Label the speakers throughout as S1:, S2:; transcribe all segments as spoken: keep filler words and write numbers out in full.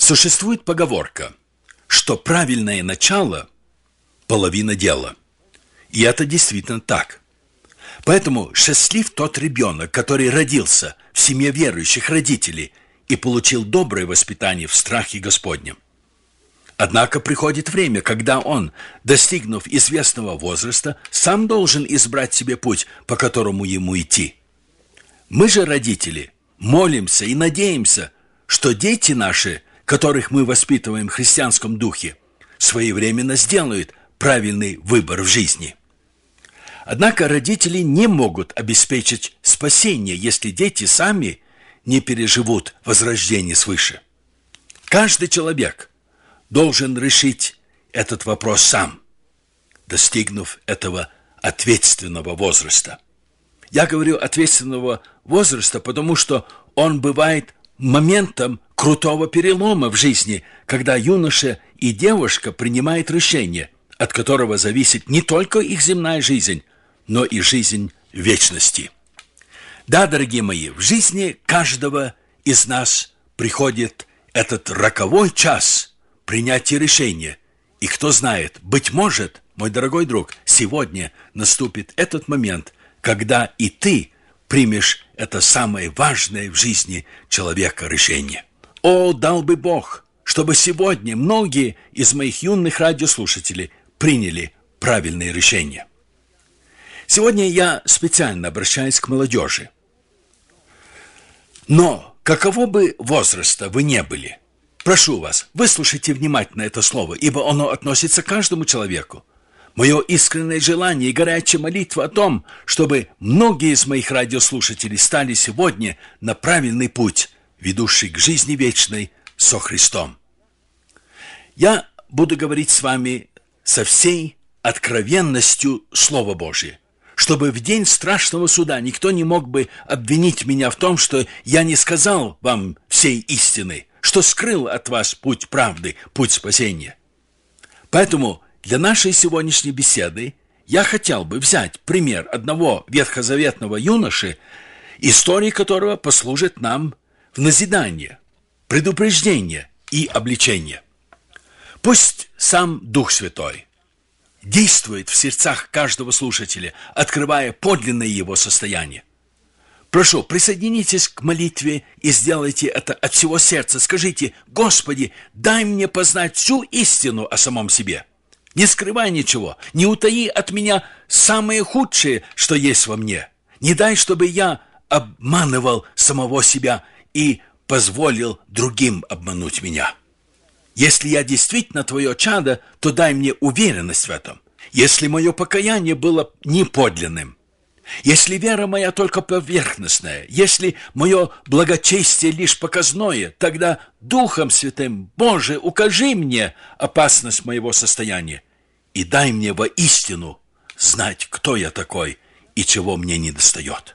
S1: Существует поговорка, что правильное начало – половина дела. И это действительно так. Поэтому счастлив тот ребенок, который родился в семье верующих родителей и получил доброе воспитание в страхе Господнем. Однако приходит время, когда он, достигнув известного возраста, сам должен избрать себе путь, по которому ему идти. Мы же, родители, молимся и надеемся, что дети наши, которых мы воспитываем в христианском духе, своевременно сделают правильный выбор в жизни. Однако родители не могут обеспечить спасение, если дети сами не переживут возрождение свыше. Каждый человек должен решить этот вопрос сам, достигнув этого ответственного возраста. Я говорю ответственного возраста, потому что он бывает моментом крутого перелома в жизни, когда юноша и девушка принимают решение, от которого зависит не только их земная жизнь, но и жизнь вечности. Да, дорогие мои, в жизни каждого из нас приходит этот роковой час принятия решения. И кто знает, быть может, мой дорогой друг, сегодня наступит этот момент, когда и ты примешь это самое важное в жизни человека решение. О, дал бы Бог, чтобы сегодня многие из моих юных радиослушателей приняли правильные решения. Сегодня я специально обращаюсь к молодежи. Но каково бы возраста вы не были, прошу вас, выслушайте внимательно это слово, ибо оно относится к каждому человеку. Мое искреннее желание и горячая молитва о том, чтобы многие из моих радиослушателей стали сегодня на правильный путь, ведущий к жизни вечной со Христом. Я буду говорить с вами со всей откровенностью Слова Божия, чтобы в день страшного суда никто не мог бы обвинить меня в том, что я не сказал вам всей истины, что скрыл от вас путь правды, путь спасения. Поэтому для нашей сегодняшней беседы я хотел бы взять пример одного ветхозаветного юноши, история которого послужит нам в назидание, предупреждение и обличение. Пусть сам Дух Святой действует в сердцах каждого слушателя, открывая подлинное его состояние. Прошу, присоединитесь к молитве и сделайте это от всего сердца. Скажите: «Господи, дай мне познать всю истину о самом себе. Не скрывай ничего, не утаи от меня самое худшее, что есть во мне. Не дай, чтобы я обманывал самого себя и позволил другим обмануть меня. Если я действительно Твое чадо, то дай мне уверенность в этом. Если мое покаяние было неподлинным, если вера моя только поверхностная, если мое благочестие лишь показное, тогда Духом Святым, Боже, укажи мне опасность моего состояния и дай мне воистину знать, кто я такой и чего мне недостает».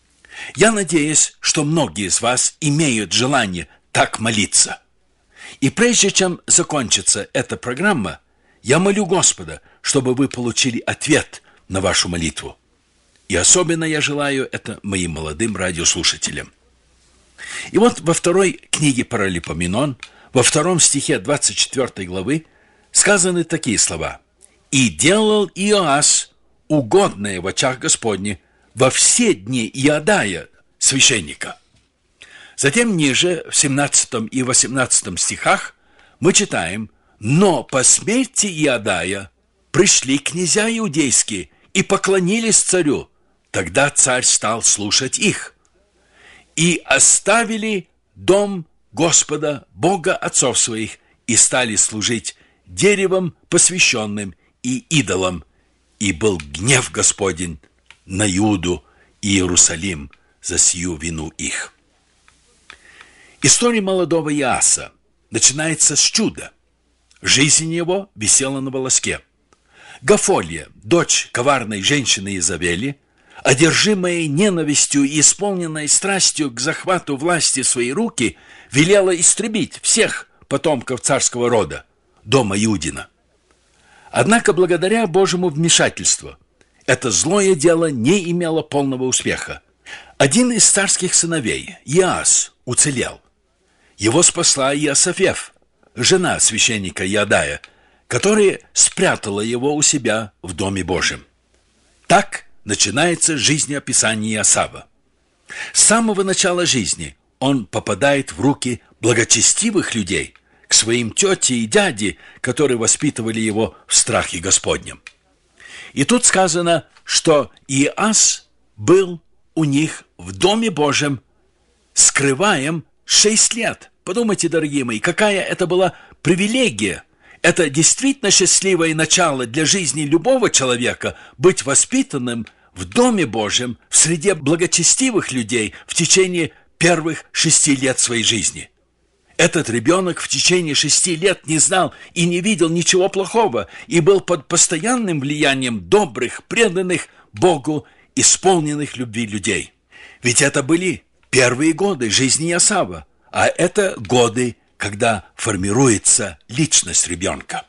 S1: Я надеюсь, что многие из вас имеют желание так молиться. И прежде чем закончится эта программа, я молю Господа, чтобы вы получили ответ на вашу молитву. И особенно я желаю это моим молодым радиослушателям. И вот во второй книге Паралипоменон, во втором стихе двадцать четвёртой главы, сказаны такие слова: «И делал Иоас угодное в очах Господне во все дни Иодая, священника». Затем ниже, в семнадцатом и восемнадцатом стихах, мы читаем: «Но по смерти Иодая пришли князья иудейские и поклонились царю. Тогда царь стал слушать их. И оставили дом Господа, Бога отцов своих, и стали служить деревом посвященным и идолам. И был гнев Господень на Иуду и Иерусалим за сию вину их». История молодого Иоаса начинается с чуда. Жизнь его висела на волоске. Гафолья, дочь коварной женщины Изавели, одержимая ненавистью и исполненная страстью к захвату власти в свои руки, велела истребить всех потомков царского рода, дома Иудина. Однако благодаря Божьему вмешательству это злое дело не имело полного успеха. Один из царских сыновей, Иоас, уцелел. Его спасла Иосафев, жена священника Иодая, которая спрятала его у себя в Доме Божьем. Так начинается жизнеописание Иосафа. С самого начала жизни он попадает в руки благочестивых людей, к своим тете и дяде, которые воспитывали его в страхе Господнем. И тут сказано, что Иоас был у них в Доме Божьем, скрываем шесть лет. Подумайте, дорогие мои, какая это была привилегия. Это действительно счастливое начало для жизни любого человека быть воспитанным в Доме Божьем, в среде благочестивых людей в течение первых шести лет своей жизни. Этот ребенок в течение шести лет не знал и не видел ничего плохого и был под постоянным влиянием добрых, преданных Богу, исполненных любви людей. Ведь это были первые годы жизни Иосафа, а это годы, когда формируется личность ребенка.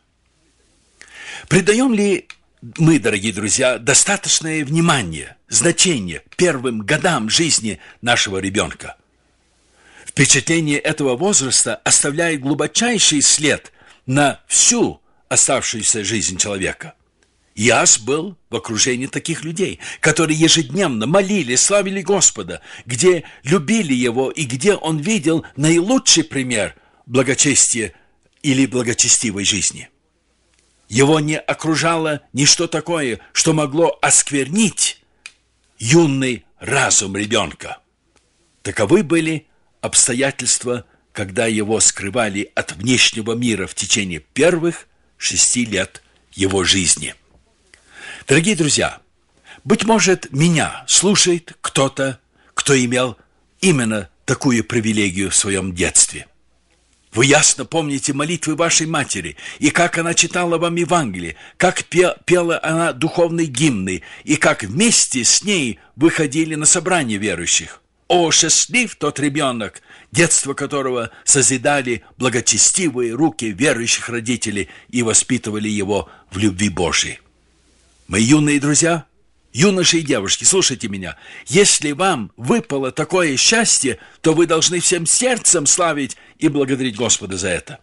S1: Придаем ли мы, дорогие друзья, достаточное внимание, значение первым годам жизни нашего ребенка? Впечатление этого возраста оставляет глубочайший след на всю оставшуюся жизнь человека. Иоас был в окружении таких людей, которые ежедневно молили, славили Господа, где любили Его и где он видел наилучший пример благочестия или благочестивой жизни. Его не окружало ничто такое, что могло осквернить юный разум ребенка. Таковы были обстоятельства, когда его скрывали от внешнего мира в течение первых шести лет его жизни. Дорогие друзья, быть может, меня слушает кто-то, кто имел именно такую привилегию в своем детстве. Вы ясно помните молитвы вашей матери, и как она читала вам Евангелие, как пела она духовные гимны, и как вместе с ней выходили на собрания верующих. О, счастлив тот ребенок, детство которого созидали благочестивые руки верующих родителей и воспитывали его в любви Божией. Мои юные друзья, юноши и девушки, слушайте меня. Если вам выпало такое счастье, то вы должны всем сердцем славить и благодарить Господа за это.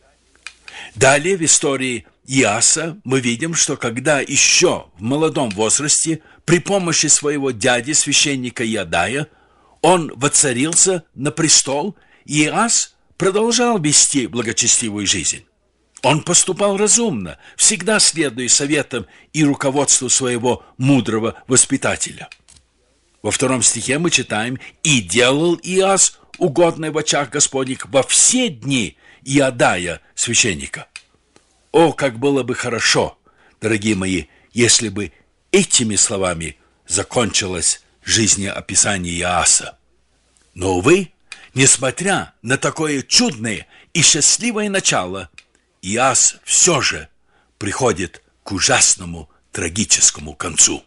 S1: Далее в истории Иоаса мы видим, что когда еще в молодом возрасте при помощи своего дяди, священника Иодая, он воцарился на престол, и Иоас продолжал вести благочестивую жизнь. Он поступал разумно, всегда следуя советам и руководству своего мудрого воспитателя. Во втором стихе мы читаем: «И делал Иоас угодное в очах Господних во все дни Иодая, священника». О, как было бы хорошо, дорогие мои, если бы этими словами закончилось жизнеописание Иоаса. Но, увы, несмотря на такое чудное и счастливое начало, Иоас все же приходит к ужасному трагическому концу.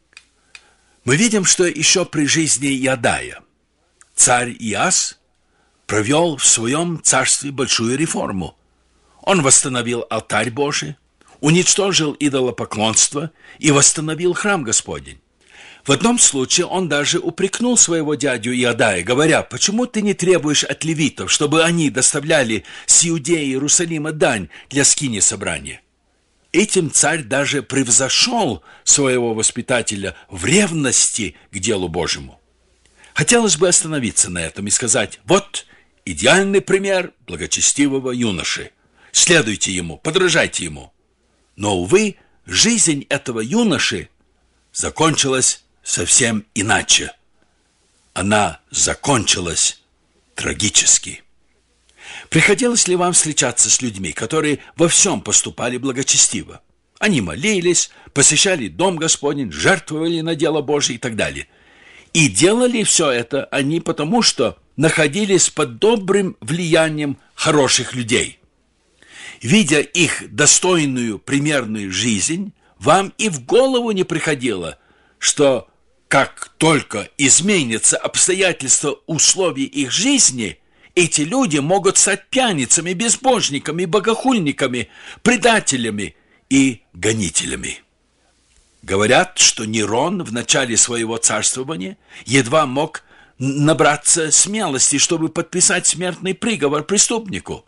S1: Мы видим, что еще при жизни Иодая царь Иоас провел в своем царстве большую реформу. Он восстановил алтарь Божий, уничтожил идолопоклонство и восстановил храм Господень. В одном случае он даже упрекнул своего дядю Иодая, говоря: «Почему ты не требуешь от левитов, чтобы они доставляли с Иудеи и Иерусалима дань для скинии собрания?» Этим царь даже превзошел своего воспитателя в ревности к делу Божьему. Хотелось бы остановиться на этом и сказать: вот идеальный пример благочестивого юноши. Следуйте ему, подражайте ему. Но, увы, жизнь этого юноши закончилась совсем иначе. Она закончилась трагически. Приходилось ли вам встречаться с людьми, которые во всем поступали благочестиво? Они молились, посещали Дом Господень, жертвовали на дело Божие и так далее. И делали все это они потому, что находились под добрым влиянием хороших людей. Видя их достойную, примерную жизнь, вам и в голову не приходило, что как только изменятся обстоятельства, условий их жизни, эти люди могут стать пьяницами, безбожниками, богохульниками, предателями и гонителями. Говорят, что Нерон в начале своего царствования едва мог набраться смелости, чтобы подписать смертный приговор преступнику.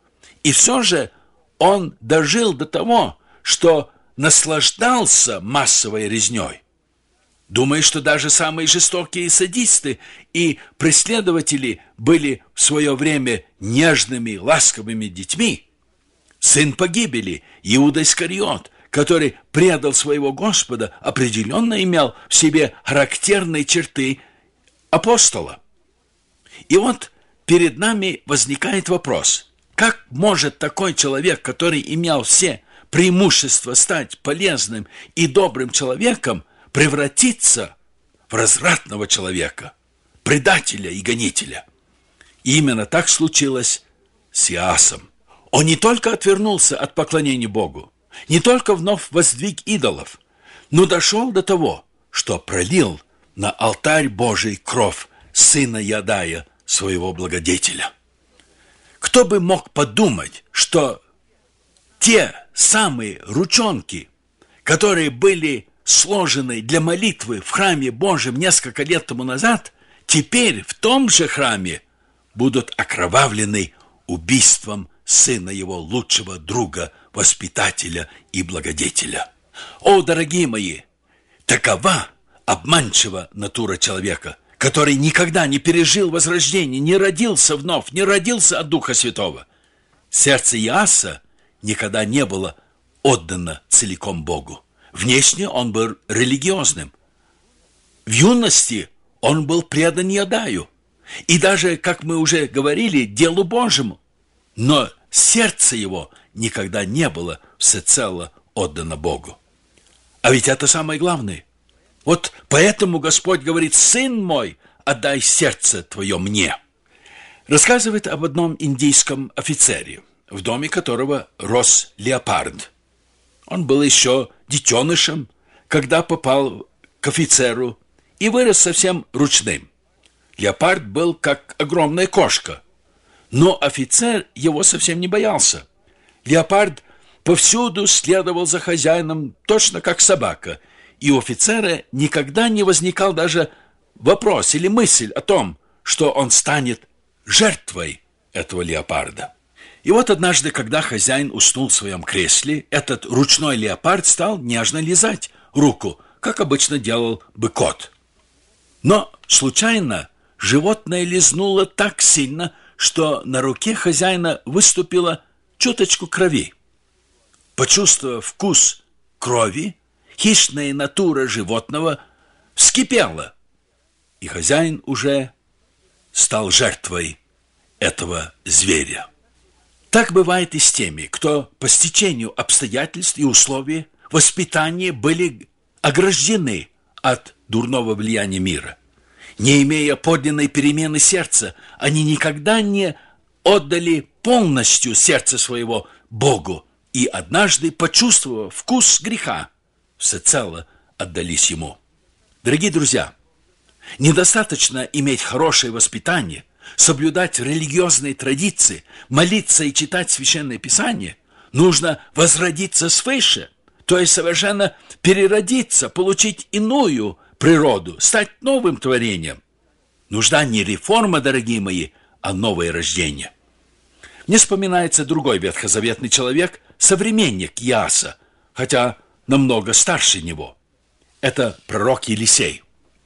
S1: И все же он дожил до того, что наслаждался массовой резней. Думаю, что даже самые жестокие садисты и преследователи были в свое время нежными, ласковыми детьми. Сын погибели, Иуда Искариот, который предал своего Господа, определенно имел в себе характерные черты апостола. И вот перед нами возникает вопрос: как может такой человек, который имел все преимущества стать полезным и добрым человеком, превратиться в развратного человека, предателя и гонителя? И именно так случилось с Иасом. Он не только отвернулся от поклонения Богу, не только вновь воздвиг идолов, но дошел до того, что пролил на алтарь Божий кровь сына Иадая, своего благодетеля. Кто бы мог подумать, что те самые ручонки, которые были сложены для молитвы в храме Божьем несколько лет тому назад, теперь в том же храме будут окровавлены убийством сына его лучшего друга, воспитателя и благодетеля. О, дорогие мои, такова обманчива натура человека, который никогда не пережил возрождение, не родился вновь, не родился от Духа Святого. Сердце Иаса никогда не было отдано целиком Богу. Внешне он был религиозным. В юности он был предан Иадаю. И даже, как мы уже говорили, делу Божьему. Но сердце его никогда не было всецело отдано Богу. А ведь это самое главное. Вот поэтому Господь говорит: «Сын мой, отдай сердце твое мне». Рассказывает об одном индийском офицере, в доме которого рос леопард. Он был еще детенышем, когда попал к офицеру, и вырос совсем ручным. Леопард был как огромная кошка, но офицер его совсем не боялся. Леопард повсюду следовал за хозяином, точно как собака, и у офицера никогда не возникал даже вопрос или мысль о том, что он станет жертвой этого леопарда. И вот однажды, когда хозяин уснул в своем кресле, этот ручной леопард стал нежно лизать руку, как обычно делал бы кот. Но случайно животное лизнуло так сильно, что на руке хозяина выступила чуточку крови. Почувствовав вкус крови, хищная натура животного вскипела, и хозяин уже стал жертвой этого зверя. Так бывает и с теми, кто по стечению обстоятельств и условий воспитания были ограждены от дурного влияния мира. Не имея подлинной перемены сердца, они никогда не отдали полностью сердце своего Богу, и однажды, почувствовав вкус греха, всецело отдались ему. Дорогие друзья, недостаточно иметь хорошее воспитание, соблюдать религиозные традиции, молиться и читать Священное Писание. Нужно возродиться свыше, то есть совершенно переродиться, получить иную природу, стать новым творением. Нужна не реформа, дорогие мои, а новое рождение. Мне вспоминается другой ветхозаветный человек, современник Иаса, хотя намного старше него. Это пророк Елисей.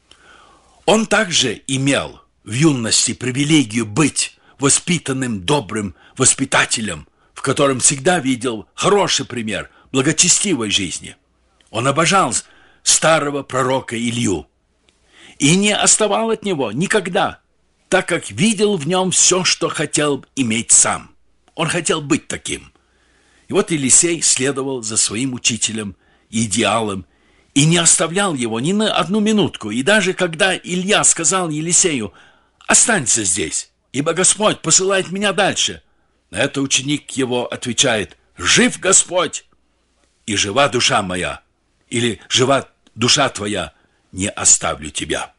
S1: Он также имел в юности привилегию быть воспитанным, добрым воспитателем, в котором всегда видел хороший пример благочестивой жизни. Он обожал старого пророка Илью и не отставал от него никогда, так как видел в нем все, что хотел иметь сам. Он хотел быть таким. И вот Елисей следовал за своим учителем и идеалом и не оставлял его ни на одну минутку. И даже когда Илья сказал Елисею: «Останься здесь, ибо Господь посылает меня дальше», на это ученик его отвечает: «Жив Господь, и жива душа моя», или «Жива душа твоя, не оставлю тебя».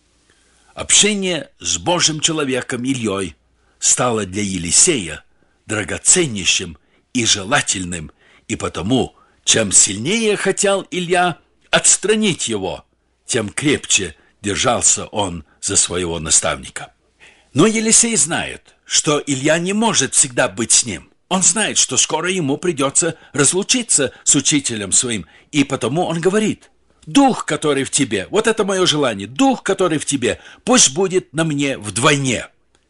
S1: Общение с Божьим человеком Ильей стало для Елисея драгоценнейшим и желательным, и потому, чем сильнее хотел Илья отстранить его, тем крепче держался он за своего наставника. Но Елисей знает, что Илья не может всегда быть с ним. Он знает, что скоро ему придется разлучиться с учителем своим, и потому он говорит: «Дух, который в тебе, вот это мое желание, дух, который в тебе, пусть будет на мне вдвойне».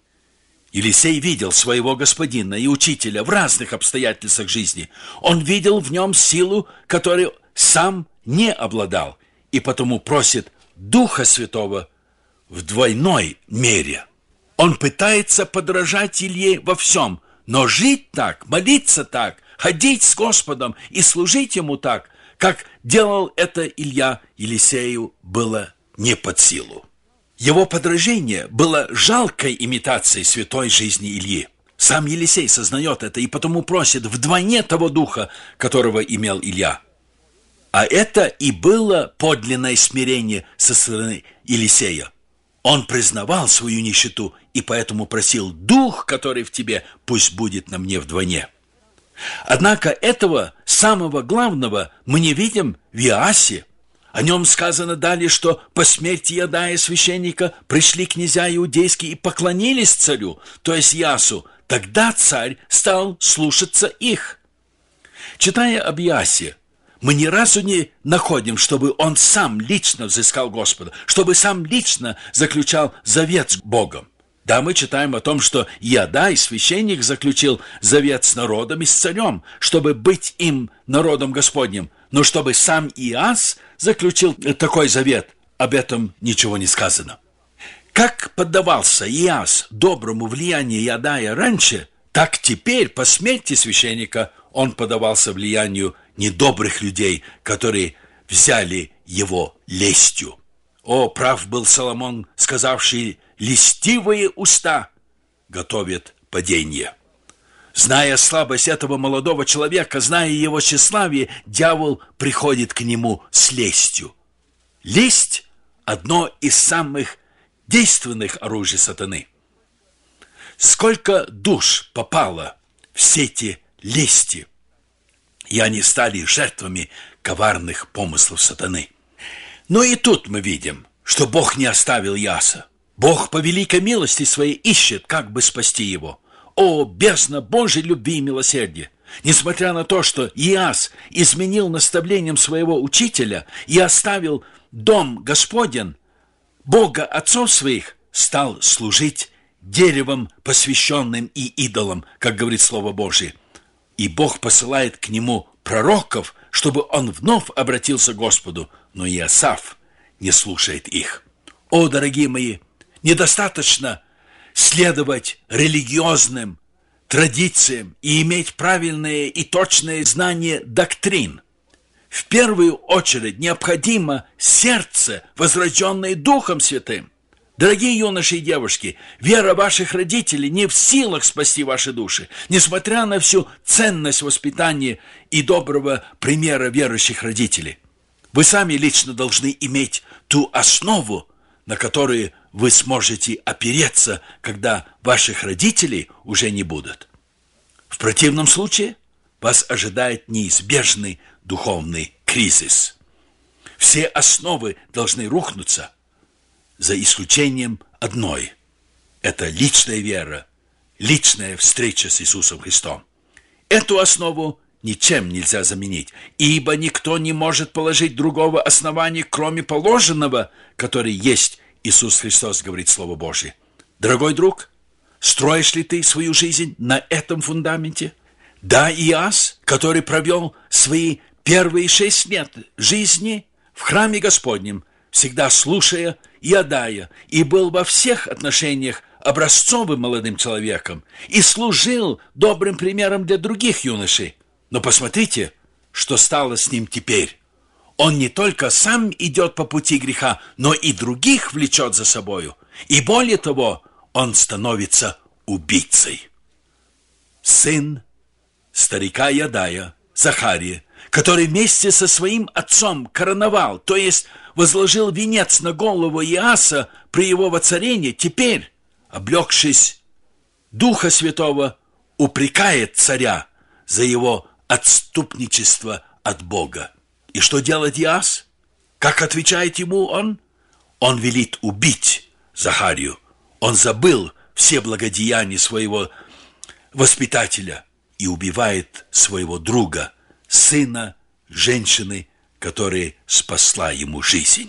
S1: Елисей видел своего господина и учителя в разных обстоятельствах жизни. Он видел в нем силу, которой сам не обладал, и потому просит Духа Святого в двойной мере. Он пытается подражать Илье во всем, но жить так, молиться так, ходить с Господом и служить Ему так, как делал это Илья, Елисею было не под силу. Его подражение было жалкой имитацией святой жизни Ильи. Сам Елисей сознает это и потому просит вдвойне того духа, которого имел Илья. А это и было подлинное смирение со стороны Елисея. Он признавал свою нищету и поэтому просил: «Дух, который в тебе, пусть будет на мне вдвойне». Однако этого самого главного мы не видим в Иоасе. О нем сказано далее, что по смерти Иодая священника пришли князья иудейские и поклонились царю, то есть Иасу. Тогда царь стал слушаться их. Читая об Иасе, мы ни разу не находим, чтобы он сам лично взыскал Господа, чтобы сам лично заключал завет с Богом. Да, мы читаем о том, что Иодай, священник, заключил завет с народом и с царем, чтобы быть им народом Господним. Но чтобы сам Иас заключил такой завет, об этом ничего не сказано. Как поддавался Иас доброму влиянию Иодая раньше, так теперь, по смерти священника, он поддавался влиянию недобрых людей, которые взяли его лестью. О, прав был Соломон, сказавший: «Льстивые уста готовят падение». Зная слабость этого молодого человека, зная его тщеславие, дьявол приходит к нему с лестью. Лесть – одно из самых действенных оружий сатаны. Сколько душ попало в сети лести, и они стали жертвами коварных помыслов сатаны. Но и тут мы видим, что Бог не оставил Иаса. Бог по великой милости своей ищет, как бы спасти его. О, бездна Божьей любви и милосердия! Несмотря на то, что Иас изменил наставлением своего учителя и оставил дом Господен, Бога отцов своих стал служить деревом, посвященным и идолам, как говорит Слово Божие. И Бог посылает к нему пророков, чтобы он вновь обратился к Господу, но Иосаф не слушает их. О, дорогие мои, недостаточно следовать религиозным традициям и иметь правильные и точные знания доктрин. В первую очередь необходимо сердце, возрожденное Духом Святым. Дорогие юноши и девушки, вера ваших родителей не в силах спасти ваши души, несмотря на всю ценность воспитания и доброго примера верующих родителей. Вы сами лично должны иметь ту основу, на которую вы сможете опереться, когда ваших родителей уже не будут. В противном случае вас ожидает неизбежный духовный кризис. Все основы должны рухнуться, за исключением одной. Это личная вера, личная встреча с Иисусом Христом. Эту основу ничем нельзя заменить, ибо никто не может положить другого основания, кроме положенного, который есть Иисус Христос, говорит Слово Божие. Дорогой друг, строишь ли ты свою жизнь на этом фундаменте? Да, Иас, который провел свои первые шесть лет жизни в храме Господнем, всегда слушая Иодая, и был во всех отношениях образцовым молодым человеком, и служил добрым примером для других юношей. Но посмотрите, что стало с ним теперь. Он не только сам идет по пути греха, но и других влечет за собою. И более того, он становится убийцей. Сын старика Иодая, Захария, который вместе со своим отцом короновал, то есть возложил венец на голову Иаса при его воцарении, теперь, облегшись Духа Святого, упрекает царя за его отступничество от Бога. И что делает Иас? Как отвечает ему он? Он велит убить Захарию. Он забыл все благодеяния своего воспитателя и убивает своего друга, сына женщины, которая спасла ему жизнь.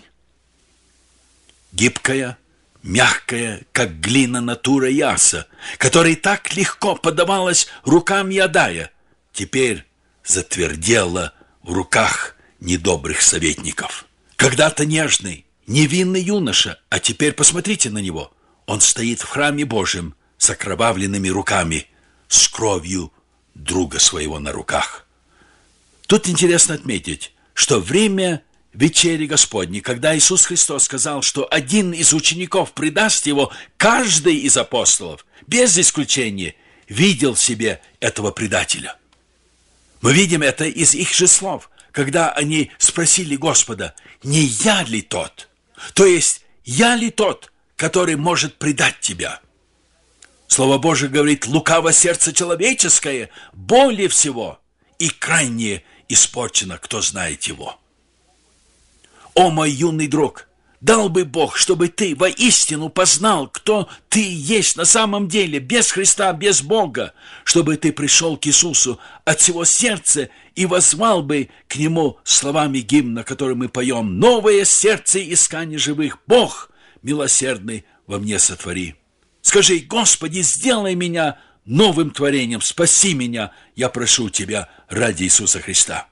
S1: Гибкая, мягкая, как глина натура Иаса, которой так легко подавалась рукам Иадая, теперь затвердела в руках недобрых советников. Когда-то нежный, невинный юноша, а теперь посмотрите на него. Он стоит в храме Божьем с окровавленными руками, с кровью друга своего на руках. Тут интересно отметить, что время вечери Господней, когда Иисус Христос сказал, что один из учеников предаст его, каждый из апостолов, без исключения, видел в себе этого предателя. Мы видим это из их же слов, когда они спросили Господа: «Не я ли тот?» То есть, «Я ли тот, который может предать тебя?» Слово Божие говорит: «Лукаво сердце человеческое более всего и крайне испорчено, кто знает его». О, мой юный друг, дал бы Бог, чтобы ты воистину познал, кто ты есть на самом деле, без Христа, без Бога, чтобы ты пришел к Иисусу от всего сердца и воззвал бы к Нему словами гимна, который мы поем: «Новое сердце искания живых, Бог милосердный во мне сотвори». Скажи: «Господи, сделай меня новым творением, спаси меня, я прошу Тебя ради Иисуса Христа».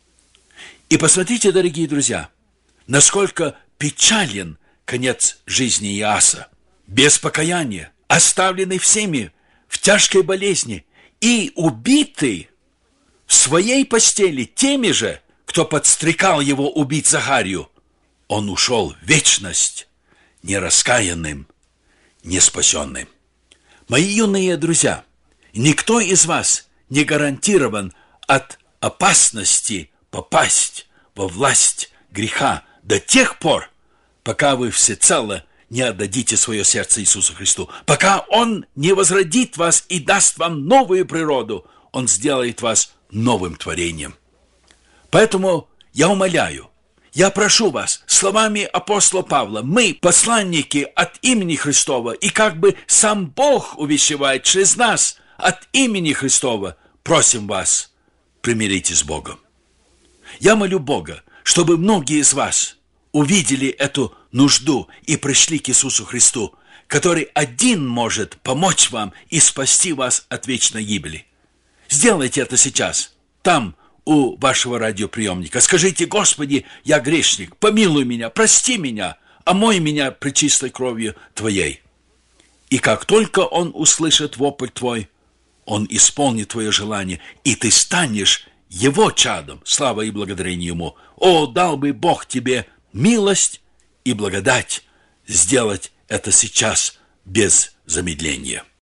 S1: И посмотрите, дорогие друзья, насколько печален конец жизни Иаса. Без покаяния, оставленный всеми в тяжкой болезни и убитый в своей постели теми же, кто подстрекал его убить Захарию, он ушел в вечность нераскаянным, неспасенным. Мои юные друзья, никто из вас не гарантирован от опасности попасть во власть греха до тех пор, пока вы всецело не отдадите свое сердце Иисусу Христу. Пока Он не возродит вас и даст вам новую природу, Он сделает вас новым творением. Поэтому я умоляю, я прошу вас, словами апостола Павла, мы, посланники от имени Христова, и как бы сам Бог увещевает через нас от имени Христова, просим вас, примиритесь с Богом. Я молю Бога, чтобы многие из вас увидели эту нужду и пришли к Иисусу Христу, который один может помочь вам и спасти вас от вечной гибели. Сделайте это сейчас, там, у вашего радиоприемника. Скажите: «Господи, я грешник, помилуй меня, прости меня, омой меня пречистой кровью Твоей». И как только Он услышит вопль твой, Он исполнит твое желание, и ты станешь Его чадом. Слава и благодарение Ему. О, дал бы Бог тебе милость и благодать сделать это сейчас без замедления.